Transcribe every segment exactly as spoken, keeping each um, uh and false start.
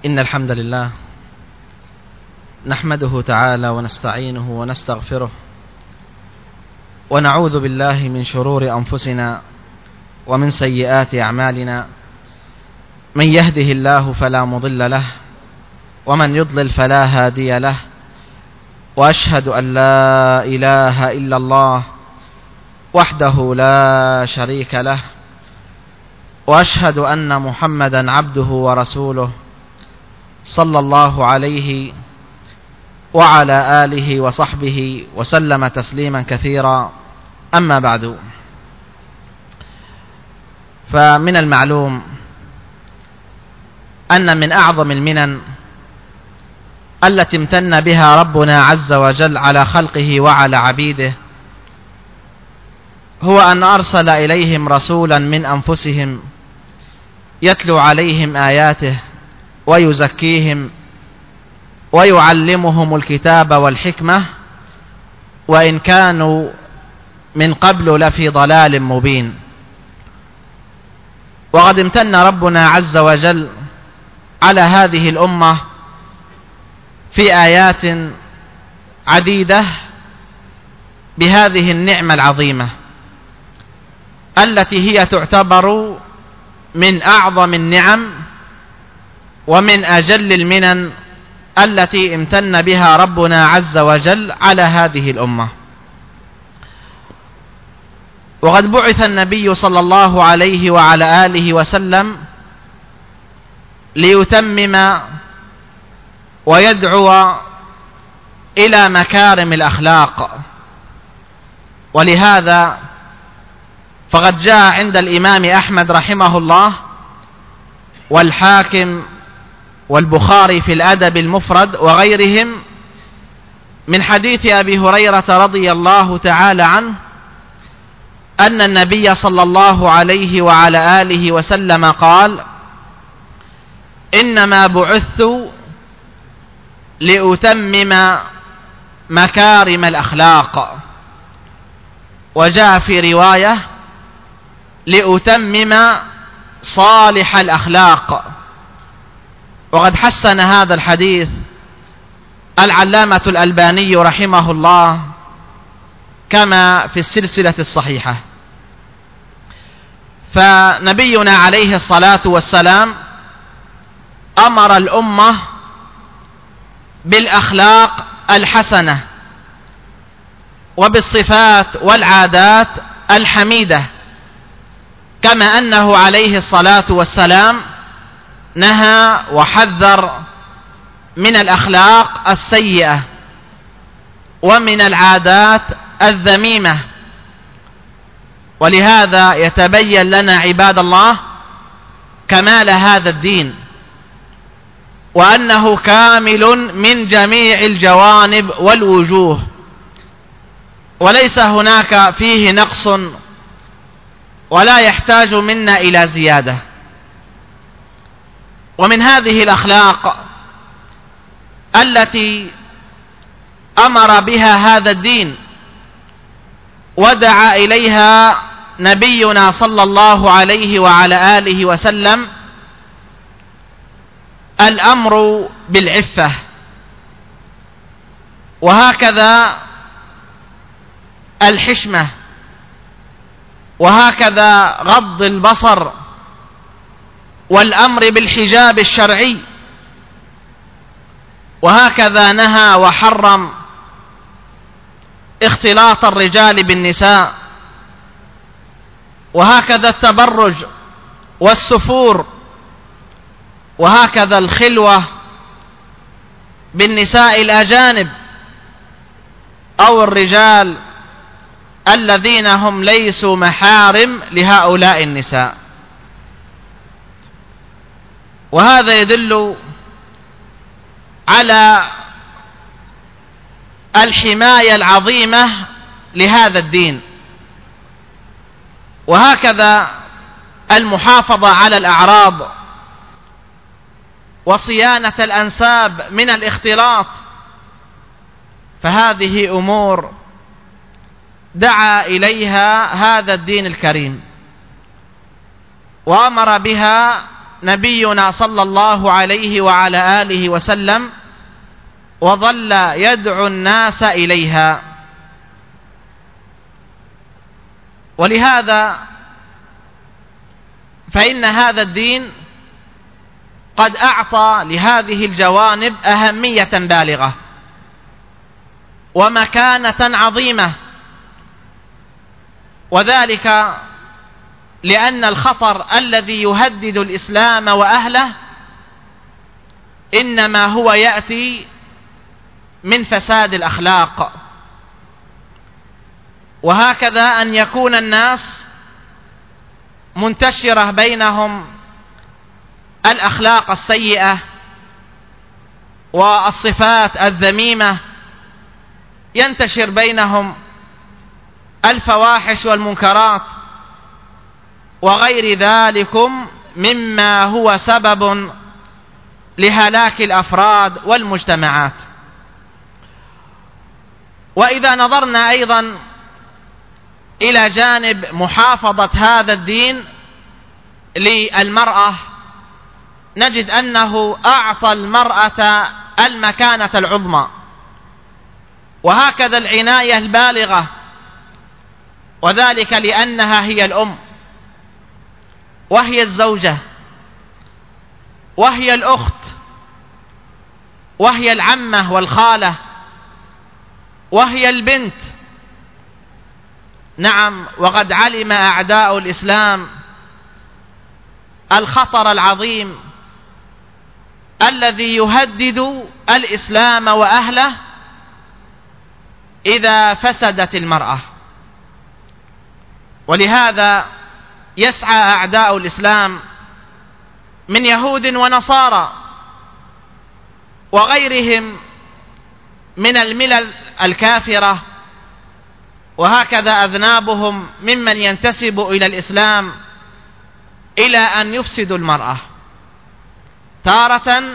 إن الحمد لله نحمده تعالى ونستعينه ونستغفره ونعوذ بالله من شرور أنفسنا ومن سيئات أعمالنا. من يهده الله فلا مضل له ومن يضلل فلا هادي له، وأشهد أن لا إله إلا الله وحده لا شريك له، وأشهد أن محمدا عبده ورسوله صلى الله عليه وعلى آله وصحبه وسلم تسليما كثيرا. أما بعد، فمن المعلوم أن من أعظم المنن التي امتن بها ربنا عز وجل على خلقه وعلى عبيده هو أن أرسل إليهم رسولا من أنفسهم يتلو عليهم آياته ويزكيهم ويعلمهم الكتاب والحكمة، وإن كانوا من قبل لفي ضلال مبين. وقد امتن ربنا عز وجل على هذه الأمة في آيات عديدة بهذه النعمة العظيمة التي هي تعتبر من أعظم النعم ومن أجل المنن التي امتن بها ربنا عز وجل على هذه الأمة. وقد بعث النبي صلى الله عليه وعلى آله وسلم ليتمم ويدعو إلى مكارم الأخلاق، ولهذا فقد جاء عند الإمام أحمد رحمه الله والحاكم والبخاري في الأدب المفرد وغيرهم من حديث أبي هريرة رضي الله تعالى عنه أن النبي صلى الله عليه وعلى آله وسلم قال: إنما بعثت لأتمم مكارم الأخلاق، وجاء في رواية لأتمم صالح الأخلاق. وقد حسن هذا الحديث العلامة الألباني رحمه الله كما في السلسلة الصحيحة. فنبينا عليه الصلاة والسلام أمر الأمة بالأخلاق الحسنة وبالصفات والعادات الحميدة، كما أنه عليه الصلاة والسلام نهى وحذر من الأخلاق السيئة ومن العادات الذميمة. ولهذا يتبين لنا عباد الله كمال هذا الدين، وأنه كامل من جميع الجوانب والوجوه، وليس هناك فيه نقص ولا يحتاج منا إلى زيادة. ومن هذه الأخلاق التي أمر بها هذا الدين ودعا إليها نبينا صلى الله عليه وعلى آله وسلم الأمر بالعفة، وهكذا الحشمة، وهكذا غض البصر، والأمر بالحجاب الشرعي، وهكذا نهى وحرم اختلاط الرجال بالنساء، وهكذا التبرج والسفور، وهكذا الخلوة بالنساء الأجانب أو الرجال الذين هم ليسوا محارم لهؤلاء النساء. وهذا يدل على الحماية العظيمة لهذا الدين، وهكذا المحافظة على الأعراض وصيانة الأنساب من الاختلاط. فهذه أمور دعا إليها هذا الدين الكريم، وأمر بها نبينا صلى الله عليه وعلى آله وسلم وظل يدعو الناس إليها. ولهذا فإن هذا الدين قد أعطى لهذه الجوانب أهمية بالغة ومكانة عظيمة، وذلك لأن الخطر الذي يهدد الإسلام وأهله إنما هو يأتي من فساد الأخلاق، وهكذا أن يكون الناس منتشرة بينهم الأخلاق السيئة والصفات الذميمة، ينتشر بينهم الفواحش والمنكرات وغير ذلكم مما هو سبب لهلاك الأفراد والمجتمعات. وإذا نظرنا أيضا إلى جانب محافظة هذا الدين للمرأة نجد أنه أعطى المرأة المكانة العظمى، وهكذا العناية البالغة، وذلك لأنها هي الأم وهي الزوجة وهي الأخت وهي العمة والخالة وهي البنت. نعم، وقد علم أعداء الإسلام الخطر العظيم الذي يهدد الإسلام وأهله إذا فسدت المرأة. ولهذا يسعى أعداء الإسلام من يهود ونصارى وغيرهم من الملل الكافرة، وهكذا أذنابهم ممن ينتسب إلى الإسلام، إلى أن يفسدوا المرأة، تارة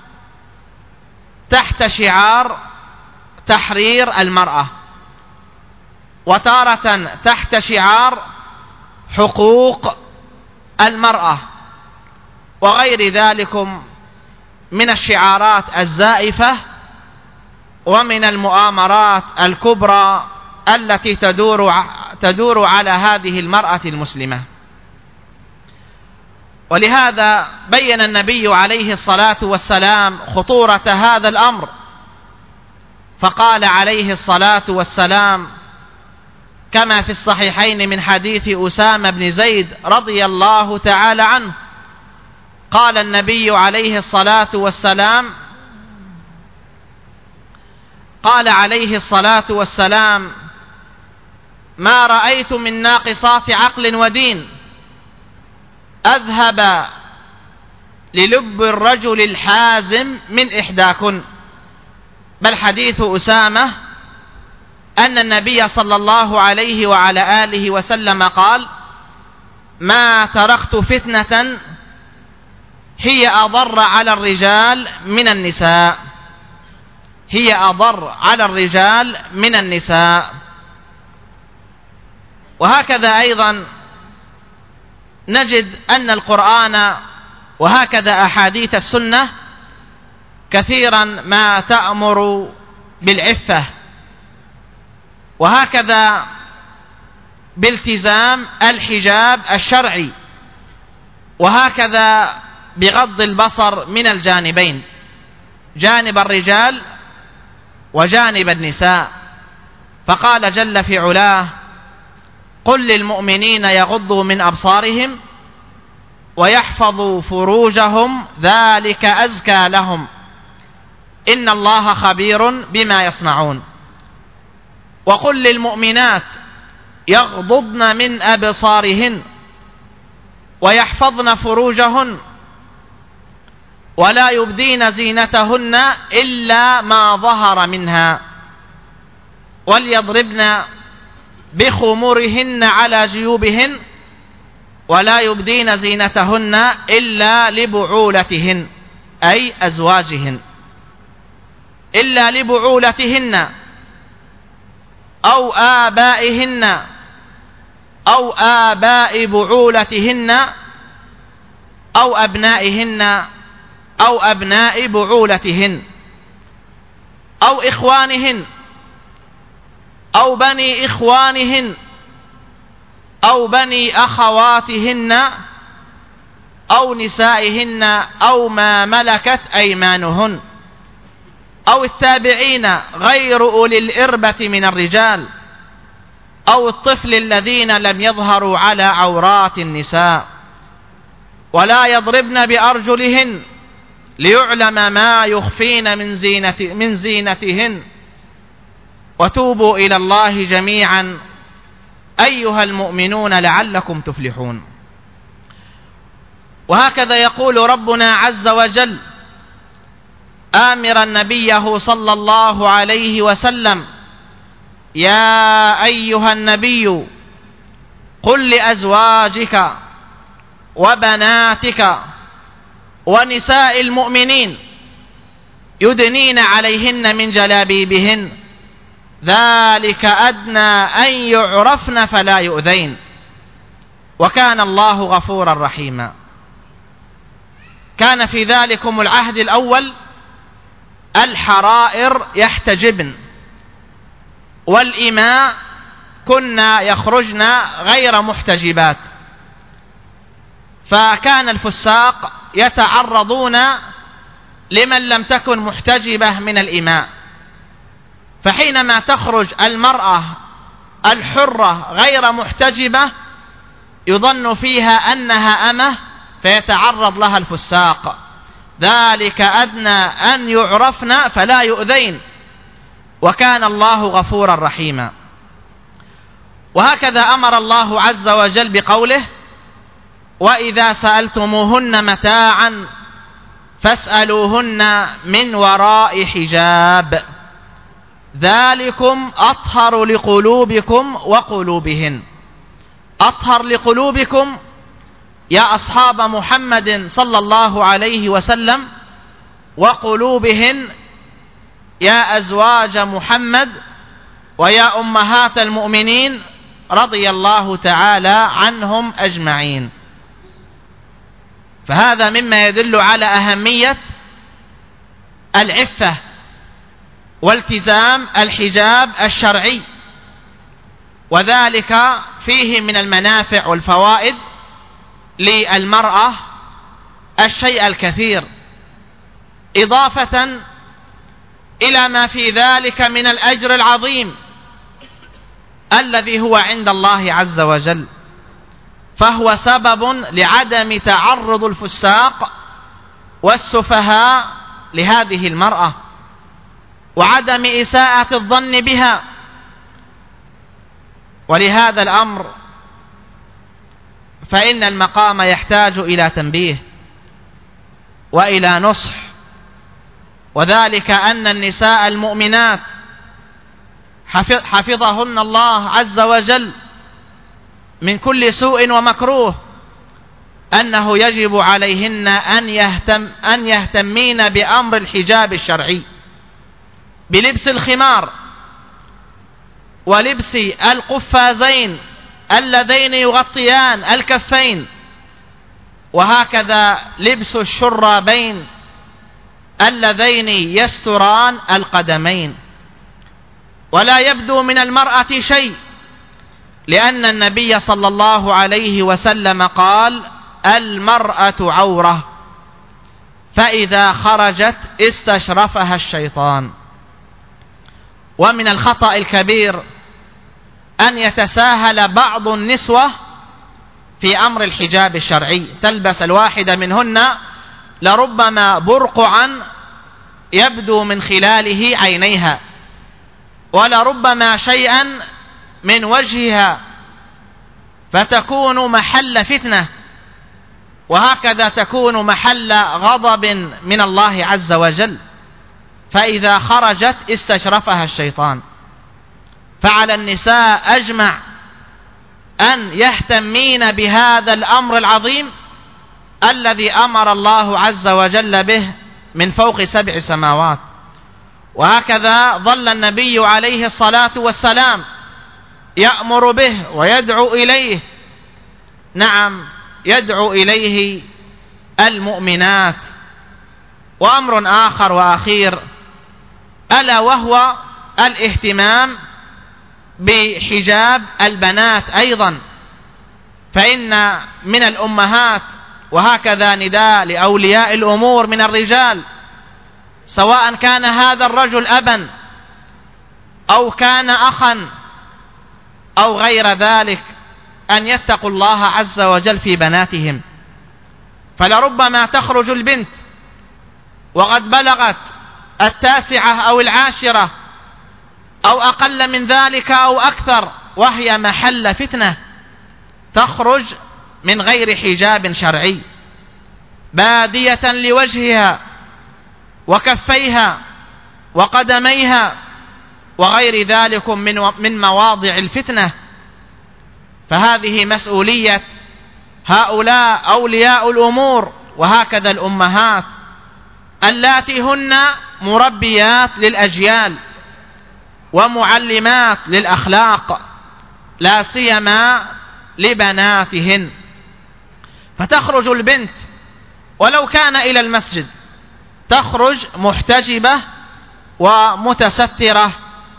تحت شعار تحرير المرأة، وتارة تحت شعار حقوق المرأة، وغير ذلكم من الشعارات الزائفة ومن المؤامرات الكبرى التي تدور تدور على هذه المرأة المسلمة. ولهذا بين النبي عليه الصلاة والسلام خطورة هذا الأمر، فقال عليه الصلاة والسلام كما في الصحيحين من حديث أسامة بن زيد رضي الله تعالى عنه، قال النبي عليه الصلاة والسلام قال عليه الصلاة والسلام ما رأيت من ناقصات عقل ودين أذهب للب الرجل الحازم من إحداكن. بل حديث أسامة أن النبي صلى الله عليه وعلى آله وسلم قال ما تركت فتنة هي أضر على الرجال من النساء هي أضر على الرجال من النساء. وهكذا أيضا نجد أن القرآن وهكذا أحاديث السنة كثيرا ما تأمر بالعفة، وهكذا بالتزام الحجاب الشرعي، وهكذا بغض البصر من الجانبين، جانب الرجال وجانب النساء. فقال جل في علاه قل للمؤمنين يغضوا من أبصارهم ويحفظوا فروجهم ذلك أزكى لهم إن الله خبير بما يصنعون. وقل للمؤمنات يغضضن من أبصارهن ويحفظن فروجهن ولا يبدين زينتهن إلا ما ظهر منها وليضربن بخمورهن على جيوبهن ولا يبدين زينتهن إلا لبعولتهن أي أزواجهن إلا لبعولتهن أو آبائهن أو آباء بعولتهن أو أبنائهن أو أبناء بعولتهن أو إخوانهن أو بني إخوانهن أو بني أخواتهن أو نسائهن أو ما ملكت أيمانهن أو التابعين غير أولي الإربة من الرجال أو الطفل الذين لم يظهروا على عورات النساء، ولا يضربن بأرجلهن ليعلم ما يخفين من زينة من زينتهن، وتوبوا إلى الله جميعا أيها المؤمنون لعلكم تفلحون. وهكذا يقول ربنا عز وجل آمرا نبيه صلى الله عليه وسلم: يا أيها النبي قل لأزواجك وبناتك ونساء المؤمنين يدنين عليهن من جلابيبهن ذلك أدنى أن يعرفن فلا يؤذين وكان الله غفورا رحيما. كان في ذلكم العهد الأول الحرائر يحتجبن، والإماء كنا يخرجن غير محتجبات، فكان الفساق يتعرضون لمن لم تكن محتجبة من الإماء، فحينما تخرج المرأة الحرة غير محتجبة يظن فيها أنها أمة فيتعرض لها الفساق، ذلك أدنى أن يعرفن فلا يؤذين وكان الله غفورا رحيما. وهكذا أمر الله عز وجل بقوله: وإذا سألتموهن متاعا فاسألوهن من وراء حجاب ذلكم أطهر لقلوبكم وقلوبهن. أطهر لقلوبكم يا أصحاب محمد صلى الله عليه وسلم، وقلوبهن يا أزواج محمد ويا أمهات المؤمنين رضي الله تعالى عنهم أجمعين. فهذا مما يدل على أهمية العفة والتزام الحجاب الشرعي، وذلك فيه من المنافع والفوائد للمرأة الشيء الكثير، إضافة إلى ما في ذلك من الأجر العظيم الذي هو عند الله عز وجل، فهو سبب لعدم تعرض الفساق والسفهاء لهذه المرأة وعدم إساءة الظن بها. ولهذا الأمر فإن المقام يحتاج إلى تنبيه وإلى نصح، وذلك أن النساء المؤمنات حفظهن الله عز وجل من كل سوء ومكروه أنه يجب عليهن أن يهتم أن يهتمين بأمر الحجاب الشرعي، بلبس الخمار ولبس القفازين اللذين يغطيان الكفين، وهكذا لبس الشرابين اللذين يستران القدمين. ولا يبدو من المرأة شيء، لأن النبي صلى الله عليه وسلم قال: المرأة عورة، فإذا خرجت استشرفها الشيطان. ومن الخطأ الكبير أن يتساهل بعض النسوة في أمر الحجاب الشرعي، تلبس الواحدة منهن لربما برقعا يبدو من خلاله عينيها، ولربما شيئا من وجهها، فتكون محل فتنة، وهكذا تكون محل غضب من الله عز وجل، فإذا خرجت استشرفها الشيطان. فعلى النساء أجمع أن يهتمين بهذا الأمر العظيم الذي أمر الله عز وجل به من فوق سبع سماوات. وهكذا ظل النبي عليه الصلاة والسلام يأمر به ويدعو إليه، نعم يدعو إليه المؤمنات. وأمر آخر وأخير ألا وهو الاهتمام بحجاب البنات أيضا، فإن من الأمهات، وهكذا نداء لأولياء الأمور من الرجال، سواء كان هذا الرجل أبا أو كان أخا أو غير ذلك، أن يتقوا الله عز وجل في بناتهم. فلربما تخرج البنت وقد بلغت التاسعة أو العاشرة أو أقل من ذلك أو أكثر، وهي محل فتنة، تخرج من غير حجاب شرعي، بادية لوجهها وكفيها وقدميها وغير ذلك من من مواضع الفتنة. فهذه مسؤولية هؤلاء أولياء الأمور، وهكذا الأمهات اللاتي هن مربيات للأجيال ومعلمات للأخلاق، لا سيما لبناتهن. فتخرج البنت ولو كان إلى المسجد، تخرج محتجبة ومتسترة،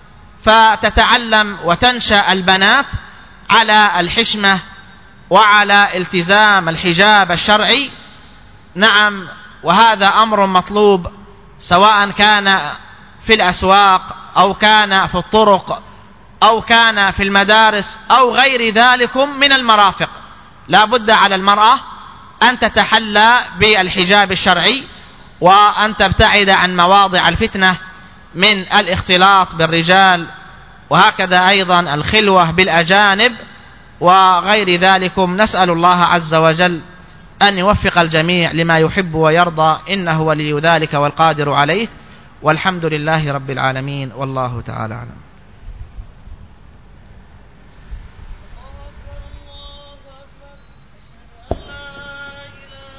فتتعلم وتنشأ البنات على الحشمة وعلى التزام الحجاب الشرعي. نعم، وهذا أمر مطلوب، سواء كان في الأسواق أو كان في الطرق أو كان في المدارس أو غير ذلك من المرافق. لا بد على المرأة أن تتحلى بالحجاب الشرعي، وأن تبتعد عن مواضع الفتنة من الاختلاط بالرجال، وهكذا أيضا الخلوة بالأجانب وغير ذلك. نسأل الله عز وجل أن يوفق الجميع لما يحب ويرضى، إنه ولي ذلك والقادر عليه، والحمد لله رب العالمين، والله تعالى أعلم.